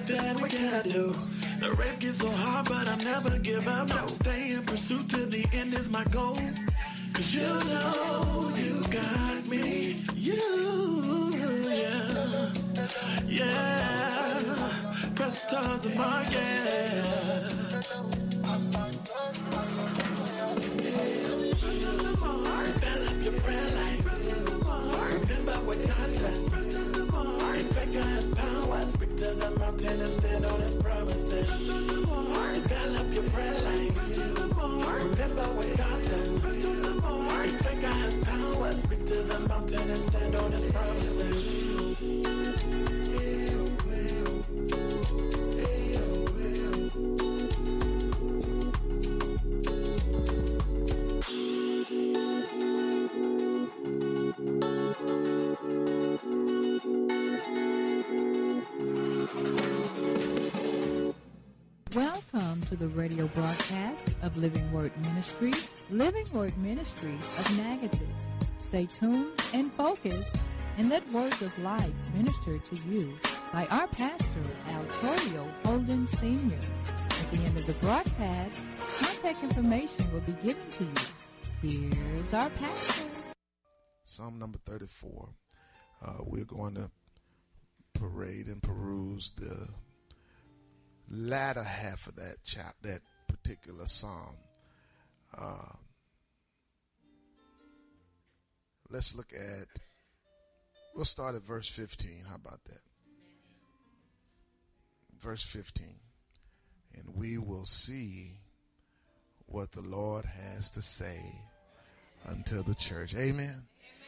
then what can I do? The race gets so hard, but I never give up. No, stay in pursuit to the end is my goal. Cause you know you got me. You, yeah. Yeah. Press towards the mark, yeah. Press to the mark. Develop your prayer life. Press to the mark. Remember what God's done. Press to the mark. Expect God's power. Speak to the mountain and stand on His promises. Press to the mark. Develop your prayer life. Press to the mark. Remember what God's done. Press to the mark. Expect God's power. Speak to the mountain and stand on His promises. Welcome to the radio broadcast of Living Word Ministries, Living Word Ministries of Negative. Stay tuned and focused and let words of life minister to you by our pastor, Altorio Holden Sr. At the end of the broadcast, contact information will be given to you. Here's our pastor. Psalm number 34. We're going to parade and peruse the latter half of that that particular psalm. Let's look at, we'll start at verse 15. How about that? Verse 15. And we will see what the Lord has to say unto the church. Amen.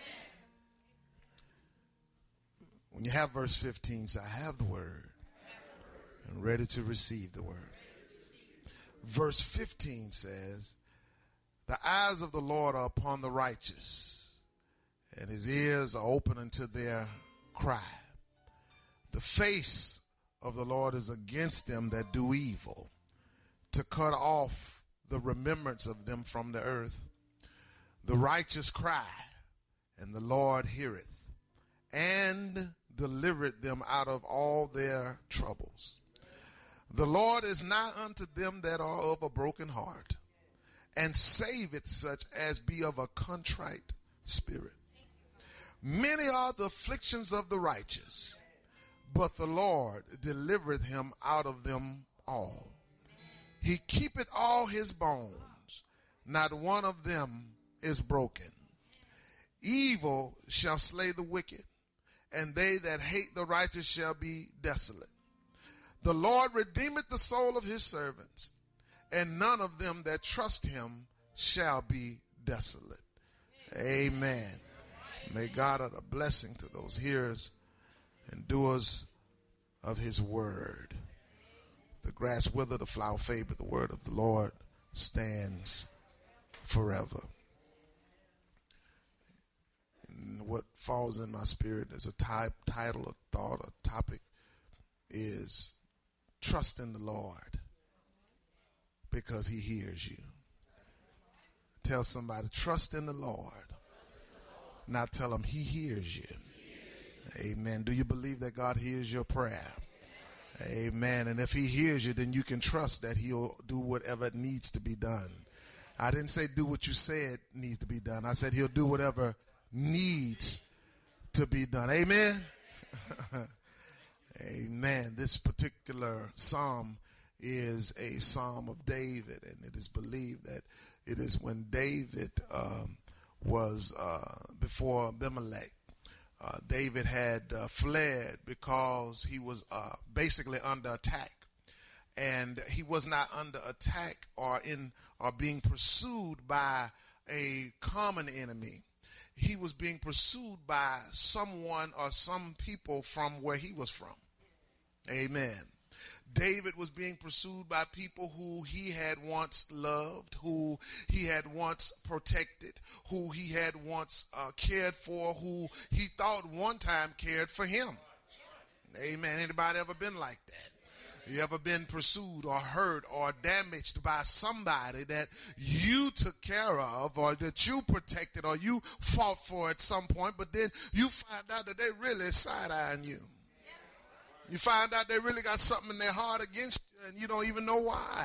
When you have verse 15, say, I have the word and ready to receive the word. Verse 15 says, the eyes of the Lord are upon the righteous, and His ears are open unto their cry. The face of the Lord is against them that do evil, to cut off the remembrance of them from the earth. The righteous cry, and the Lord heareth, and delivered them out of all their troubles. The Lord is nigh unto them that are of a broken heart, and saveth such as be of a contrite spirit. Many are the afflictions of the righteous, but the Lord delivereth him out of them all. He keepeth all his bones, not one of them is broken. Evil shall slay the wicked, and they that hate the righteous shall be desolate. The Lord redeemeth the soul of his servants, and none of them that trust him shall be desolate. Amen. May God add a blessing to those hearers and doers of his word. The grass wither, the flower fade, but the word of the Lord stands forever. And what falls in my spirit as a title, a thought, a topic is trust in the Lord because he hears you. Tell somebody, trust in the Lord. Now tell him he hears you. Amen. Do you believe that God hears your prayer? Amen. And if he hears you, then you can trust that he'll do whatever needs to be done. I didn't say do what you said needs to be done. I said he'll do whatever needs to be done. Amen. Amen. This particular psalm is a psalm of David, and it is believed that it is when David was before Abimelech. David had fled because he was basically under attack, and he was not under attack or being pursued by a common enemy. He was being pursued by someone or some people from where he was from. Amen. David was being pursued by people who he had once loved, who he had once protected, who he had once cared for, who he thought one time cared for him. Amen. Anybody ever been like that? You ever been pursued or hurt or damaged by somebody that you took care of or that you protected or you fought for at some point, but then you find out that they really side-eyeing you? You find out they really got something in their heart against you, and you don't even know why.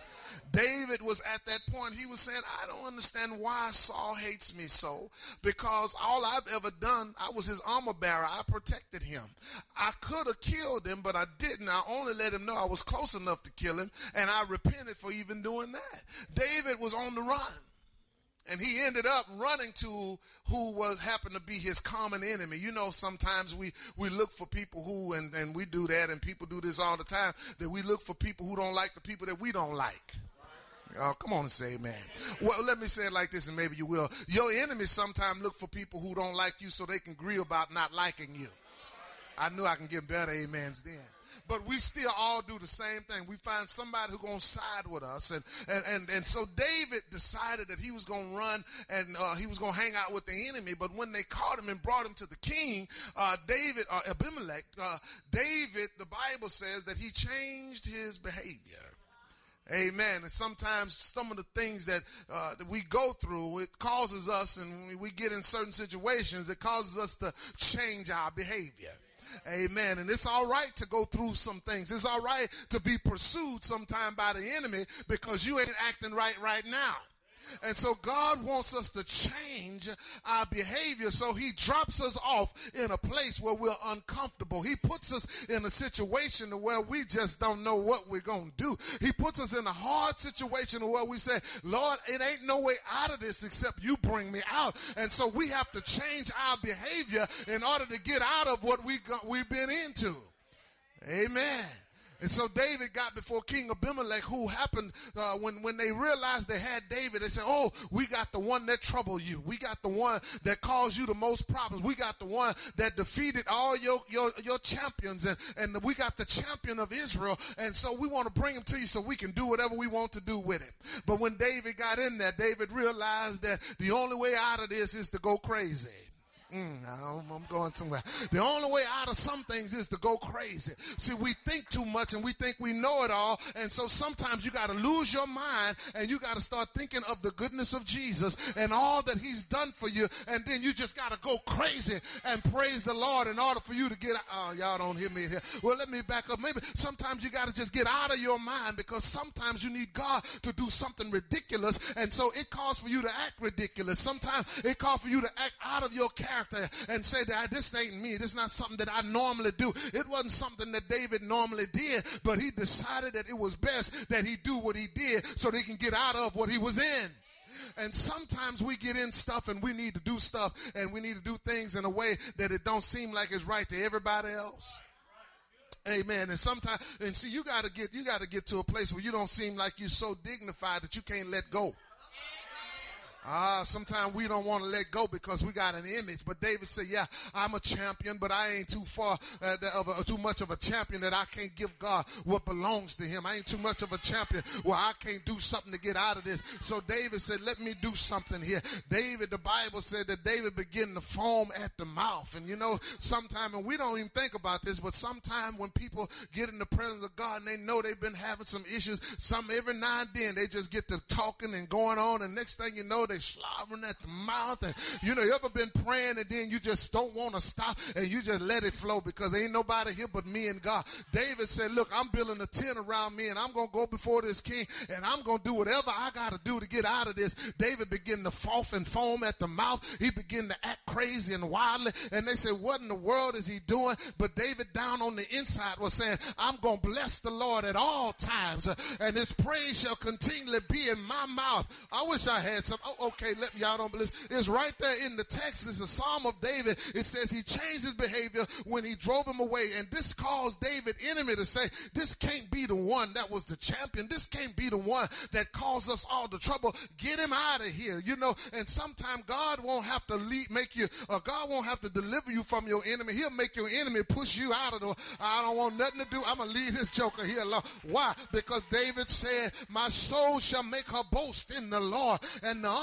David was at that point, he was saying, I don't understand why Saul hates me so, because all I've ever done, I was his armor bearer. I protected him. I could have killed him, but I didn't. I only let him know I was close enough to kill him, and I repented for even doing that. David was on the run. And he ended up running to who happened to be his common enemy. You know, sometimes we look for people who, and we do that, and people do this all the time, that we look for people who don't like the people that we don't like. Oh, come on and say amen. Well, let me say it like this, and maybe you will. Your enemies sometimes look for people who don't like you so they can agree about not liking you. I knew I can get better amens then. But we still all do the same thing. We find somebody who's going to side with us. And so David decided that he was going to run and he was going to hang out with the enemy. But when they caught him and brought him to the king, Abimelech, David, the Bible says that he changed his behavior. Amen. And sometimes some of the things that we go through, it causes us, and when we get in certain situations, it causes us to change our behavior. Amen. And it's all right to go through some things. It's all right to be pursued sometime by the enemy because you ain't acting right now. And so God wants us to change our behavior, so he drops us off in a place where we're uncomfortable. He puts us in a situation where we just don't know what we're going to do. He puts us in a hard situation where we say, Lord, it ain't no way out of this except you bring me out. And so we have to change our behavior in order to get out of what we've been into. Amen. And so David got before King Abimelech, who happened when they realized they had David. They said, oh, we got the one that troubled you. We got the one that caused you the most problems. We got the one that defeated all your champions. And we got the champion of Israel. And so we want to bring him to you so we can do whatever we want to do with him. But when David got in there, David realized that the only way out of this is to go crazy. I'm going somewhere. The only way out of some things is to go crazy. See, we think too much and we think we know it all. And so sometimes you got to lose your mind and you got to start thinking of the goodness of Jesus and all that he's done for you. And then you just got to go crazy and praise the Lord in order for you to get out. Oh, y'all don't hear me here. Well, let me back up. Maybe sometimes you got to just get out of your mind, because sometimes you need God to do something ridiculous. And so it calls for you to act ridiculous. Sometimes it calls for you to act out of your character and say that this ain't me. This is not something that I normally do. It wasn't something that David normally did, but he decided that it was best that he do what he did so that he can get out of what he was in. And sometimes we get in stuff and we need to do stuff and we need to do things in a way that it don't seem like it's right to everybody else. Amen. And sometimes, and see, you got to get to a place where you don't seem like you're so dignified that you can't let go. Sometimes we don't want to let go because we got an image. But David said, yeah, I'm a champion, but I ain't too too much of a champion that I can't give God what belongs to him. I ain't too much of a champion where I can't do something to get out of this. So David said, let me do something here. David, the Bible said that David began to foam at the mouth. And you know, sometimes, and we don't even think about this, but sometimes when people get in the presence of God and they know they've been having some issues, every now and then they just get to talking and going on, and next thing you know, they slobbering at the mouth. And you know, you ever been praying and then you just don't want to stop and you just let it flow because ain't nobody here but me and God. David said, look, I'm building a tent around me and I'm going to go before this king and I'm going to do whatever I got to do to get out of this. David began to foam at the mouth. He began to act crazy and wildly, and they said, what in the world is he doing? But David down on the inside was saying, I'm going to bless the Lord at all times, and his praise shall continually be in my mouth. I wish I had some. Okay, y'all don't believe. It's right there in the text. It's a Psalm of David. It says he changed his behavior when he drove him away. And this caused David enemy to say, this can't be the one that was the champion. This can't be the one that caused us all the trouble. Get him out of here. You know, and sometimes God won't have to God won't have to deliver you from your enemy. He'll make your enemy push you out of the, I don't want nothing to do. I'm going to leave this joker here alone. Why? Because David said, my soul shall make her boast in the Lord, and the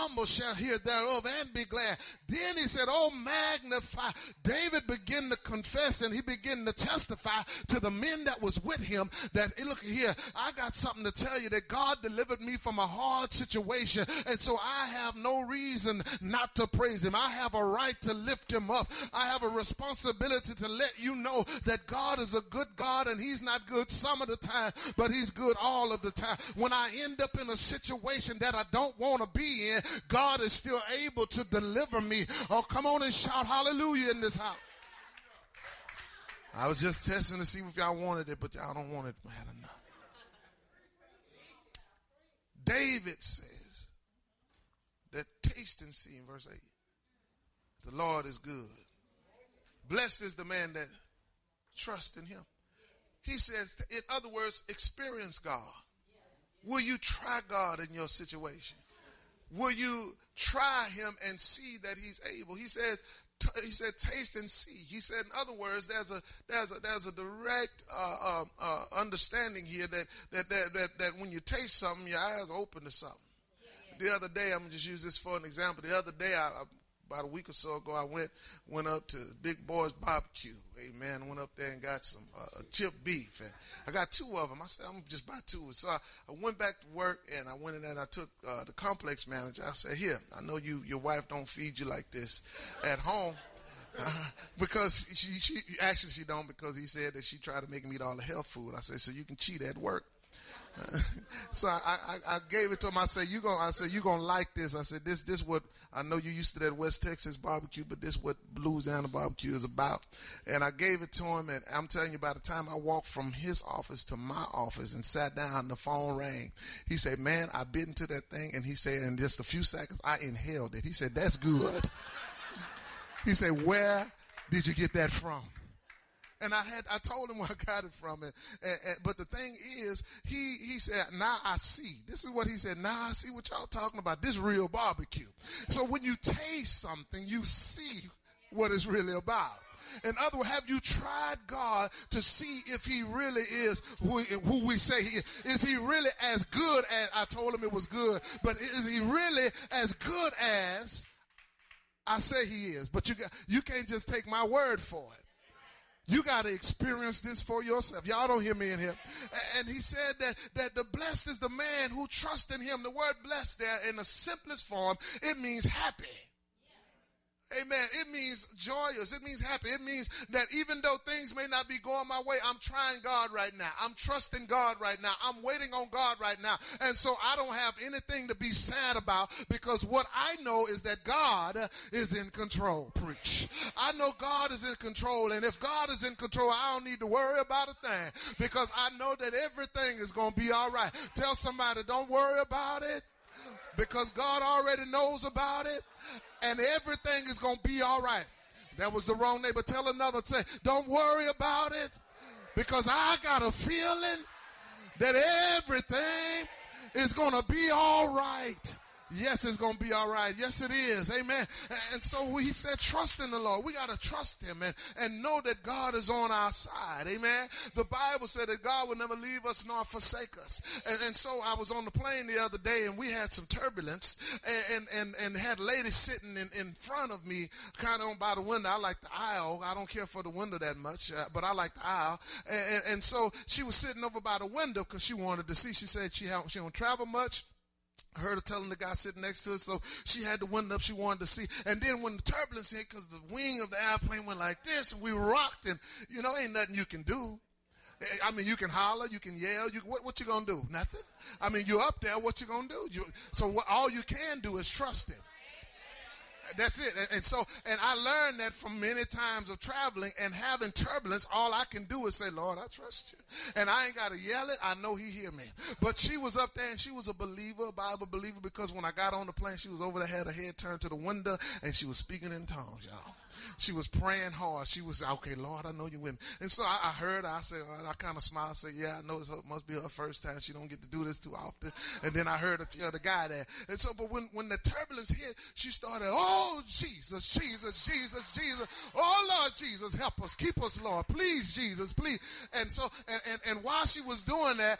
humble shall hear thereof and be glad. Then he said, oh, magnify. David began to confess and he began to testify to the men that was with him that, hey, look here, I got something to tell you, that God delivered me from a hard situation. And so I have no reason not to praise him. I have a right to lift him up. I have a responsibility to let you know that God is a good God, and he's not good some of the time, but he's good all of the time. When I end up in a situation that I don't want to be in, God is still able to deliver me. Oh, come on and shout hallelujah in this house. I was just testing to see if y'all wanted it, but y'all don't want it. I don't know. David says that taste and see in verse 8. The Lord is good. Blessed is the man that trusts in him. He says, in other words, experience God. Will you try God in your situation? Will you try him and see that he's able? He said, taste and see. He said, in other words, there's a direct understanding here that when you taste something, your eyes open to something. The other day, I'm going to just use this for an example. The other day, about a week or so ago, I went up to Big Boy's Barbecue. Amen. I went up there and got some chip beef. And I got 2 of them. I said, I'm going to just buy 2. So I went back to work, and I went in there and I took the complex manager. I said, here, I know your wife don't feed you like this at home. Because she don't, because he said that she tried to make him eat all the health food. I said, so you can cheat at work. So I gave it to him. I said, you're gonna like this. I said, this what I know you used to that West Texas barbecue, but this what Louisiana barbecue is about. And I gave it to him, and I'm telling you, by the time I walked from his office to my office and sat down, the phone rang. He said, man, I bit into that thing, and he said, in just a few seconds, I inhaled it. He said, that's good. He said, where did you get that from? And I told him where I got it from. But the thing is, he said, now I see. This is what he said. Now I see what y'all talking about. This real barbecue. So when you taste something, you see what it's really about. In other words, have you tried God to see if he really is who we say he is? Is he really as good as, I told him it was good, but is he really as good as I say he is? But you can't just take my word for it. You got to experience this for yourself. Y'all don't hear me in here. And he said that the blessed is the man who trusts in him. The word blessed there in the simplest form, it means happy. Amen. It means joyous. It means happy. It means that even though things may not be going my way, I'm trying God right now. I'm trusting God right now. I'm waiting on God right now. And so I don't have anything to be sad about, because what I know is that God is in control. Preach. I know God is in control. And if God is in control, I don't need to worry about a thing, because I know that everything is going to be all right. Tell somebody, don't worry about it, because God already knows about it. And everything is going to be all right. That was the wrong neighbor. Tell another, say, don't worry about it, because I got a feeling that everything is going to be all right. Yes, it's going to be all right. Yes, it is. Amen. And so he said, trust in the Lord. We got to trust him and know that God is on our side. Amen. The Bible said that God will never leave us nor forsake us. And so I was on the plane the other day, and we had some turbulence, and had ladies sitting in front of me, kind of on by the window. I like the aisle. I don't care for the window that much, but I like the aisle. And so she was sitting over by the window because she wanted to see. She said she don't travel much. I heard her telling the guy sitting next to her, so she had the window up. She wanted to see. And then when the turbulence hit, because the wing of the airplane went like this, and we rocked, and, ain't nothing you can do. I mean, you can holler, you can yell. What you going to do? Nothing. I mean, you're up there. What you going to do? All you can do is trust him. That's it. And I learned that from many times of traveling and having turbulence. All I can do is say, Lord, I trust you. And I ain't got to yell it. I know he hear me. But she was up there, and she was a believer, a Bible believer, because when I got on the plane, she was over there, had her head turned to the window, and she was speaking in tongues, y'all. She was praying hard. She was, okay, Lord, I know you're with me. And so I heard her. I said, I kind of smiled. I said, yeah, I know it must be her first time. She don't get to do this too often. And then I heard her tell the guy that. And so, but when the turbulence hit, she started, oh, Jesus, Jesus, Jesus, Jesus. Oh, Lord Jesus, help us. Keep us, Lord. Please, Jesus, please. And so, and while she was doing that,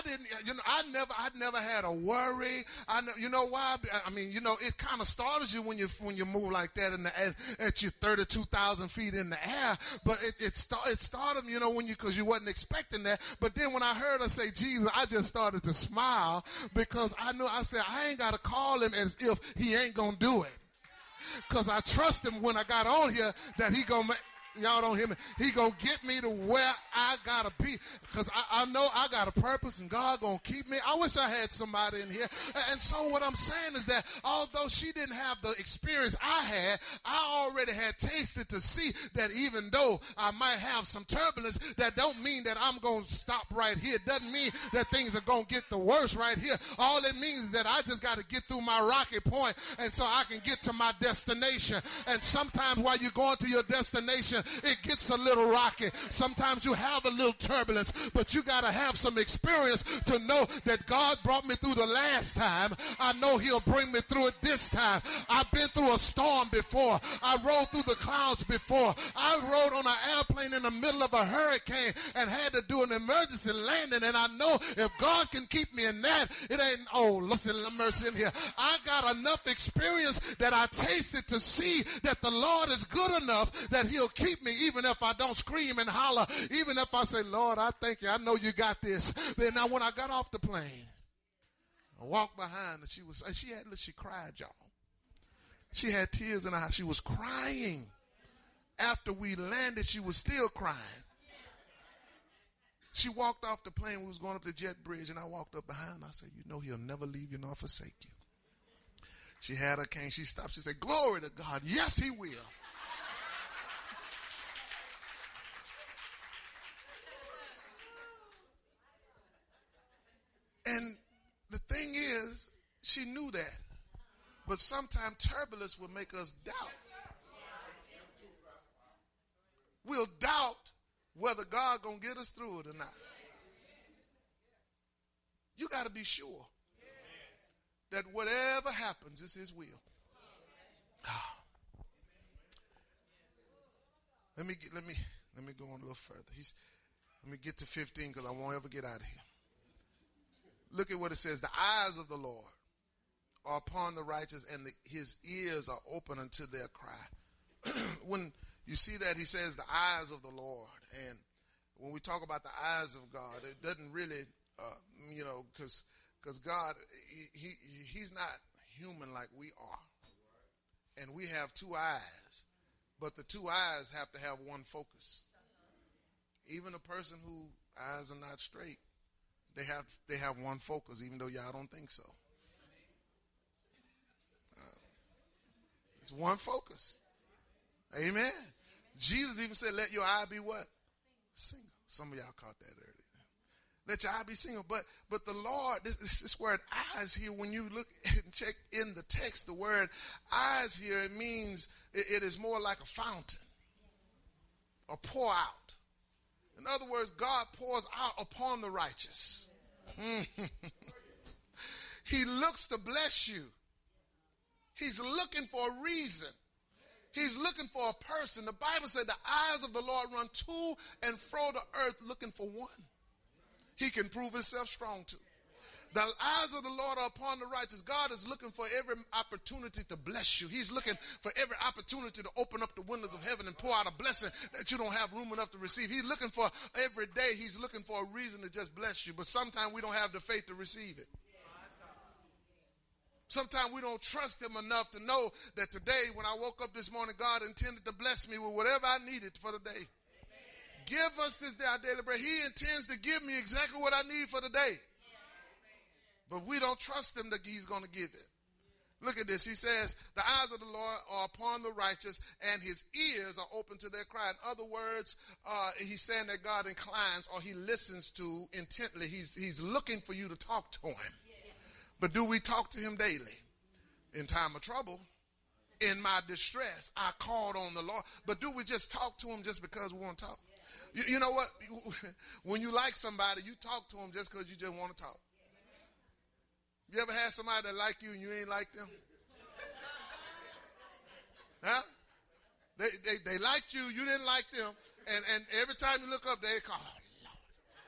I'd never had a worry. You know why? I mean, it kind of startles you when you move like that at you 32,000 feet in the air. But it started, because you wasn't expecting that. But then when I heard her say Jesus, I just started to smile because I said, I ain't got to call him as if he ain't going to do it. Because I trust him when I got on here that he going to y'all don't hear me. He going to get me to where I got to be because I know I got a purpose and God going to keep me. I wish I had somebody in here. And so what I'm saying is that although she didn't have the experience I had, I already had tasted to see that even though I might have some turbulence, that don't mean that I'm going to stop right here. It doesn't mean that things are going to get the worst right here. All it means is that I just got to get through my rocky point and so I can get to my destination. And sometimes while you're going to your destination, it gets a little rocky. Sometimes you have a little turbulence, but you got to have some experience to know that God brought me through the last time. I know he'll bring me through it this time. I've been through a storm before. I rode through the clouds before. I rode on an airplane in the middle of a hurricane and had to do an emergency landing, and I know if God can keep me in that, it ain't, oh, listen, mercy in here. I got enough experience that I tasted to see that the Lord is good enough that he'll keep me even if I don't scream and holler, even if I say, Lord, I thank you. I know you got this. Then now when I got off the plane, I walked behind and she cried, y'all. She had tears in her eyes. She was crying. After we landed, she was still crying. She walked off the plane. We was going up the jet bridge, and I walked up behind her. I said, he'll never leave you nor forsake you. She had her cane. She stopped. She said, glory to God. Yes, he will. And the thing is, she knew that. But sometimes turbulence will make us doubt. We'll doubt whether God going to get us through it or not. You got to be sure that whatever happens is his will. Let me go on a little further. Let me get to 15 because I won't ever get out of here. Look at what it says. The eyes of the Lord are upon the righteous, and his ears are open unto their cry. When you see that, he says the eyes of the Lord. And when we talk about the eyes of God, it doesn't really, because God, he's not human like we are. And we have two eyes. But the two eyes have to have one focus. Even a person whose eyes are not straight, they have one focus, even though y'all don't think so. It's one focus. Amen. Jesus even said, let your eye be what? Single. Some of y'all caught that earlier. Let your eye be single. But the Lord, this word eyes here, when you look and check in the text, the word eyes here, it means it is more like a fountain. A pour out. In other words, God pours out upon the righteous. He looks to bless you. He's looking for a reason. He's looking for a person. The Bible said the eyes of the Lord run to and fro the earth looking for one he can prove himself strong to. The eyes of the Lord are upon the righteous. God is looking for every opportunity to bless you. He's looking for every opportunity to open up the windows of heaven and pour out a blessing that you don't have room enough to receive. He's looking for every day. He's looking for a reason to just bless you. But sometimes we don't have the faith to receive it. Sometimes we don't trust him enough to know that today, when I woke up this morning, God intended to bless me with whatever I needed for the day. Give us this day our daily bread. He intends to give me exactly what I need for the day. But we don't trust him that he's going to give it. Look at this. He says, the eyes of the Lord are upon the righteous, and his ears are open to their cry. In other words, he's saying that God inclines, or he listens to intently. He's looking for you to talk to him. But do we talk to him daily? In time of trouble, In my distress, I called on the Lord. But do we just talk to him just because we want to talk? You know what? When you like somebody, you talk to them just because you just want to talk. You ever had somebody that like you and you ain't like them? Huh? They liked you, you didn't like them, and every time you look up, they call, oh, Lord.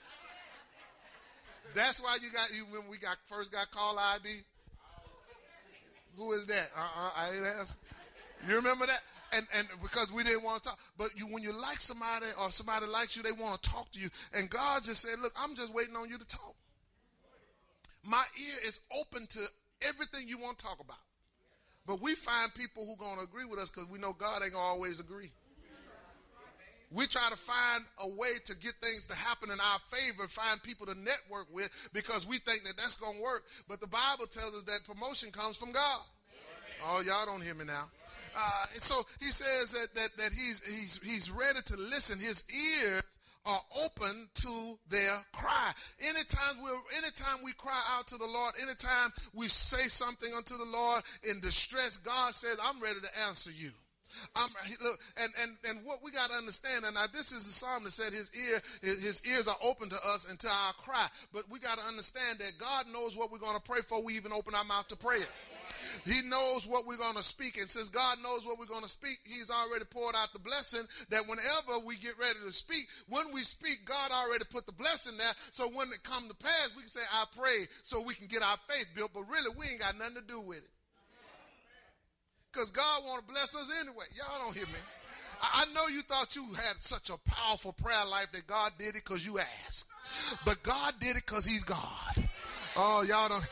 That's why when we first got call ID. Who is that? I ain't asked. You remember that? And because we didn't want to talk. But when you like somebody or somebody likes you, they want to talk to you. And God just said, look, I'm just waiting on you to talk. My ear is open to everything you want to talk about. But we find people who are going to agree with us because we know God ain't going to always agree. We try to find a way to get things to happen in our favor, find people to network with because we think that that's going to work. But the Bible tells us that promotion comes from God. Oh, y'all don't hear me now. And so he says that he's ready to listen. His ears are open to their cry. Anytime we cry out to the Lord, anytime we say something unto the Lord in distress, God says, I'm ready to answer you. Look, and what we got to understand, and now this is the psalm that said his ears are open to us until our cry. But we got to understand that God knows what we're going to pray for. We even open our mouth to pray it. He knows what we're going to speak. And since God knows what we're going to speak, he's already poured out the blessing that whenever we get ready to speak, when we speak, God already put the blessing there. So when it come to pass, we can say, I pray so we can get our faith built. But really, we ain't got nothing to do with it. Because God want to bless us anyway. Y'all don't hear me. I know you thought you had such a powerful prayer life that God did it because you asked. But God did it because he's God. Oh, y'all don't.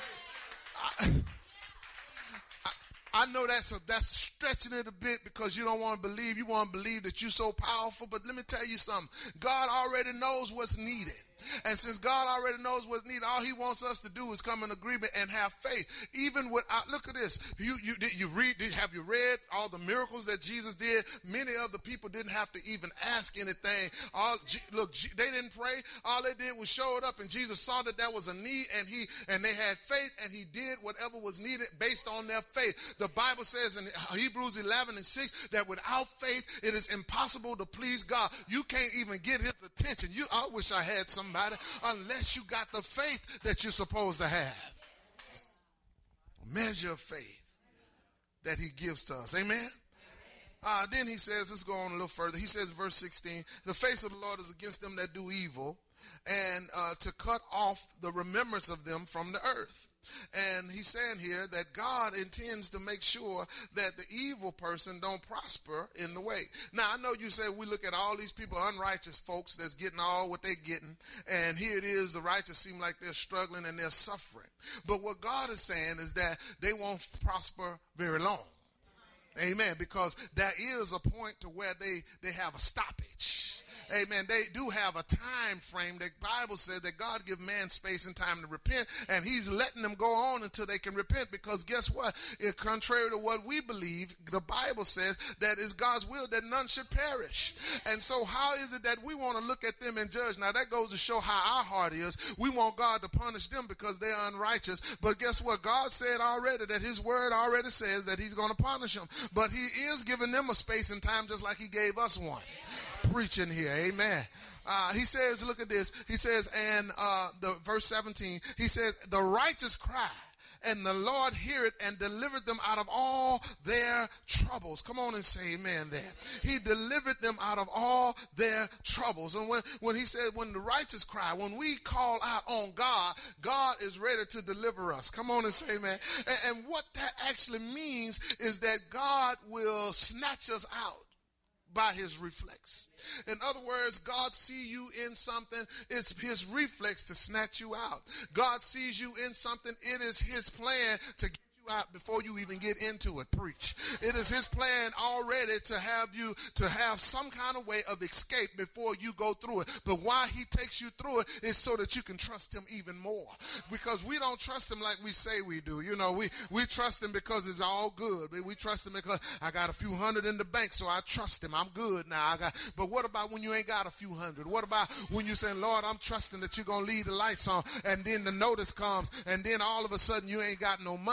I know that's stretching it a bit because you don't want to believe. You want to believe that you're so powerful. But let me tell you something. God already knows what's needed. And since God already knows what's needed, all he wants us to do is come in agreement and have faith. Even without, look at this. Have you read all the miracles that Jesus did? Many of the people didn't have to even ask anything. They didn't pray. All they did was show it up, and Jesus saw that there was a need, and they had faith, and he did whatever was needed based on their faith. The Bible says in Hebrews 11:6 that without faith, it is impossible to please God. You can't even get his attention. I wish I had somebody. Unless you got the faith that you're supposed to have. Measure of faith that he gives to us. Amen? Then he says, let's go on a little further. He says, verse 16, the face of the Lord is against them that do evil, and to cut off the remembrance of them from the earth. And he's saying here that God intends to make sure that the evil person don't prosper in the way. Now, I know you say we look at all these people, unrighteous folks that's getting all what they're getting, and here it is, the righteous seem like they're struggling and they're suffering. But what God is saying is that they won't prosper very long. Amen. Because there is a point to where they have a stoppage. Amen. They do have a time frame. The Bible says that God gives man space and time to repent, and he's letting them go on until they can repent, because guess what? Contrary to what we believe, the Bible says that it's God's will that none should perish. And so how is it that we want to look at them and judge? Now that goes to show how our heart is. We want God to punish them because they're unrighteous. But guess what? God said already that his word already says that he's going to punish them. But he is giving them a space and time just like he gave us one. Preaching here, amen. He says, look at this. He says, and the verse 17, he says, the righteous cry, and the Lord heareth and delivered them out of all their troubles. Come on and say amen there. He delivered them out of all their troubles. And when he said, when the righteous cry, when we call out on God, God is ready to deliver us. Come on and say amen. And what that actually means is that God will snatch us out by his reflex. In other words, God sees you in something, it's his reflex to snatch you out. God sees you in something, it is his plan to get you out before you even get into it. Preach. It is his plan already to have you to have some kind of way of escape before you go through it. But why he takes you through it is so that you can trust him even more. Because we don't trust him like we say we do. You know, we trust him because it's all good. We trust him because I got a few hundred in the bank, so I trust him. I'm good now. But what about when you ain't got a few hundred? What about when you say, Lord, I'm trusting that you're going to leave the lights on, and then the notice comes, and then all of a sudden you ain't got no money, you got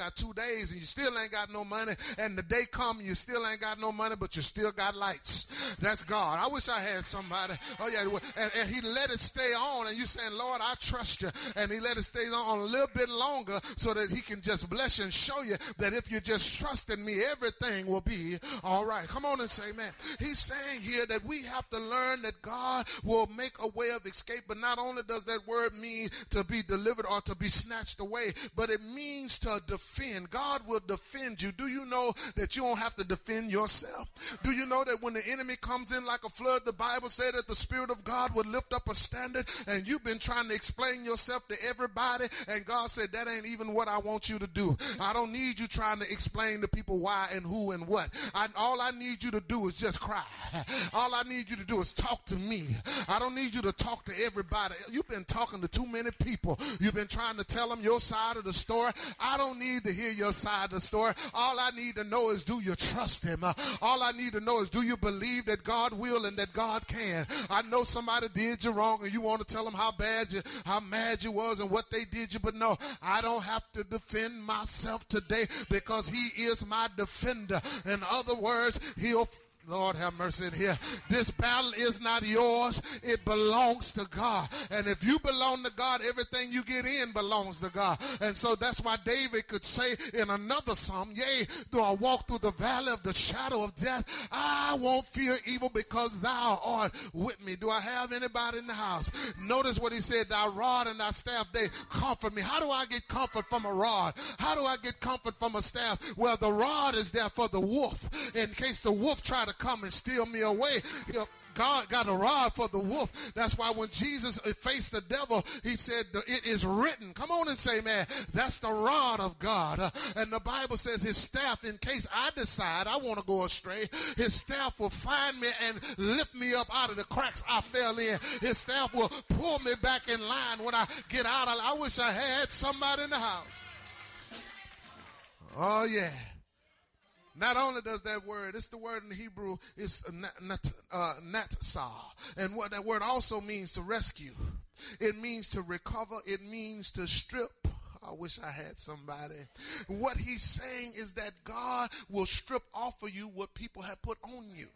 got 2 days and you still ain't got no money, and the day come and you still ain't got no money, but you still got lights. That's God. I wish I had somebody. Oh yeah, and he let it stay on, and you saying, Lord, I trust you, and he let it stay on a little bit longer so that he can just bless you and show you that if you just trust in me, everything will be all right. Come on and say, man. He's saying here that we have to learn that God will make a way of escape, but not only does that word mean to be delivered or to be snatched away, but it means to defend. God will defend you. Do you know that you don't have to defend yourself? Do you know that when the enemy comes in like a flood, the Bible said that the Spirit of God would lift up a standard, and you've been trying to explain yourself to everybody, and God said, that ain't even what I want you to do. I don't need you trying to explain to people why and who and what. All I need you to do is just cry. All I need you to do is talk to me. I don't need you to talk to everybody. You've been talking to too many people. You've been trying to tell them your side of the story. I don't need to hear your side of the story. All I need to know is, do you trust him? All I need to know is, do you believe that God will and that God can? I know somebody did you wrong and you want to tell them how mad you was and what they did you, but no, I don't have to defend myself today because he is my defender. In other words, Lord have mercy in here. This battle is not yours. It belongs to God. And if you belong to God, everything you get in belongs to God. And so that's why David could say in another psalm, yea, though I walk through the valley of the shadow of death, I won't fear evil because thou art with me. Do I have anybody in the house? Notice what he said, thy rod and thy staff, they comfort me. How do I get comfort from a rod? How do I get comfort from a staff? Well, the rod is there for the wolf. In case the wolf try to come and steal me away, God got a rod for the wolf. That's why when Jesus faced the devil, he said, it is written. Come on and say, man, that's the rod of God. And the Bible says his staff, in case I decide I want to go astray, his staff will find me and lift me up out of the cracks I fell in. His staff will pull me back in line when I get out. I wish I had somebody in the house. Oh, yeah. Not only does that word, it's the word in the Hebrew, it's natsah. And what that word also means to rescue. It means to recover. It means to strip. I wish I had somebody. What he's saying is that God will strip off of you what people have put on you.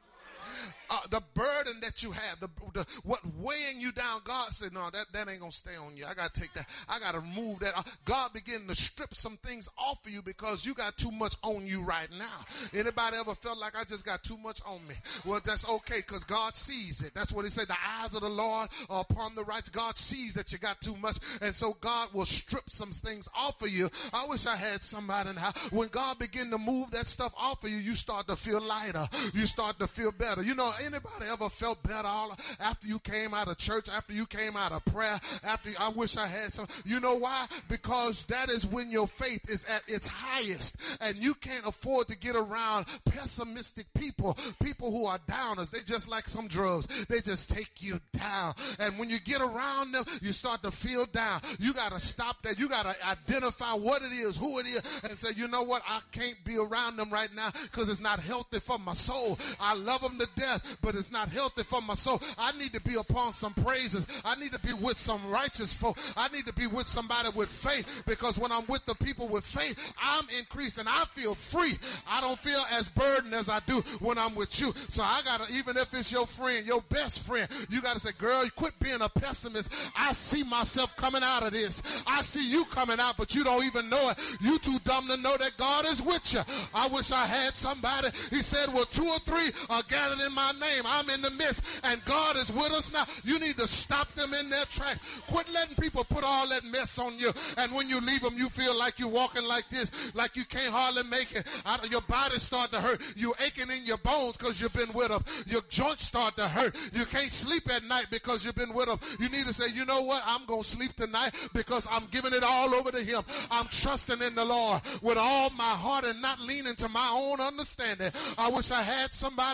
The burden that you have, what weighing you down, God said, no, that ain't going to stay on you. I got to take that. I got to remove that. God began to strip some things off of you because you got too much on you right now. Anybody ever felt like I just got too much on me? Well, that's okay because God sees it. That's what he said. The eyes of the Lord are upon the righteous. God sees that you got too much. And so God will strip some things off of you. I wish I had somebody in the house. When God begin to move that stuff off of you, you start to feel lighter. You start to feel better. You know, anybody ever felt better after you came out of church, after you came out of prayer, I wish I had some. You know why? Because that is when your faith is at its highest, and you can't afford to get around pessimistic people who are downers. They just like some drugs. They just take you down. And when you get around them, you start to feel down. You got to stop that. You got to identify what it is, who it is, and say, you know what? I can't be around them right now because it's not healthy for my soul. I love them to death, but it's not healthy for my soul. I need to be upon some praises. I need to be with some righteous folk. I need to be with somebody with faith, because when I'm with the people with faith, I'm increased and I feel free. I don't feel as burdened as I do when I'm with you. So I gotta, even if it's your friend, your best friend, you gotta say, girl, you quit being a pessimist. I see myself coming out of this. I see you coming out, but you don't even know it. You too dumb to know that God is with you. I wish I had somebody. He said, well, 2 or 3 are gathered in my name. I'm in the midst, and God is with us now. You need to stop them in their tracks. Quit letting people put all that mess on you, and when you leave them, you feel like you're walking like this, like you can't hardly make it. Your body start to hurt. You're aching in your bones because you've been with them. Your joints start to hurt. You can't sleep at night because you've been with them. You need to say, you know what? I'm going to sleep tonight because I'm giving it all over to him. I'm trusting in the Lord with all my heart and not leaning to my own understanding. I wish I had somebody in the house.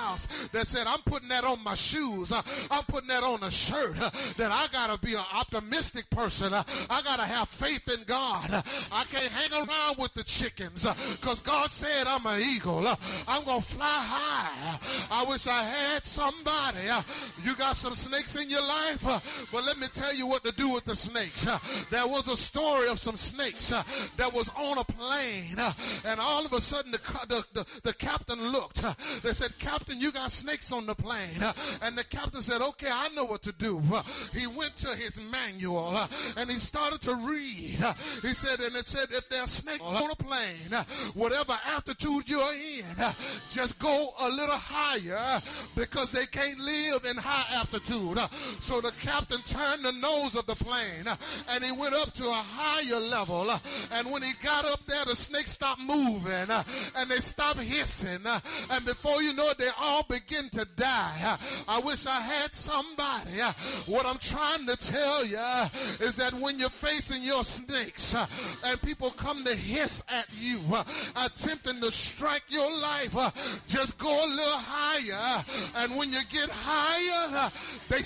house that said, I'm putting that on my shoes. I'm putting that on a shirt. That I got to be an optimistic person. I got to have faith in God. I can't hang around with the chickens because God said I'm an eagle. I'm going to fly high. I wish I had somebody. You got some snakes in your life, but let me tell you what to do with the snakes. There was a story of some snakes that was on a plane, and all of a sudden the captain looked. They said, Captain, you got snakes on the plane. And the captain said, okay, I know what to do. He went to his manual and he started to read. He said, and it said, if there's snakes on a plane, whatever altitude you're in, just go a little higher because they can't live in high altitude. So the captain turned the nose of the plane and he went up to a higher level. And when he got up there, the snakes stopped moving and they stopped hissing. And before you know it, they all begin to die. I wish I had somebody. What I'm trying to tell you is that when you're facing your snakes and people come to hiss at you, attempting to strike your life, just go a little higher. And when you get higher, they